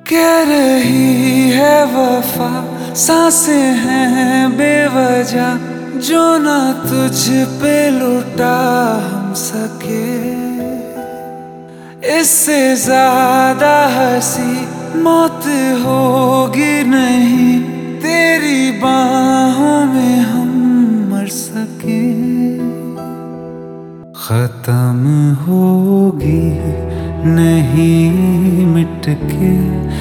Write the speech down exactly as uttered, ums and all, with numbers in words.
कह रही है वफा, सांसें हैं बेवजह, जो ना तुझ पे लुटा हम सके। इससे ज्यादा हंसी मौत होगी नहीं, तेरी बाहों में हम मर सके। खत्म होगी नहीं मिट के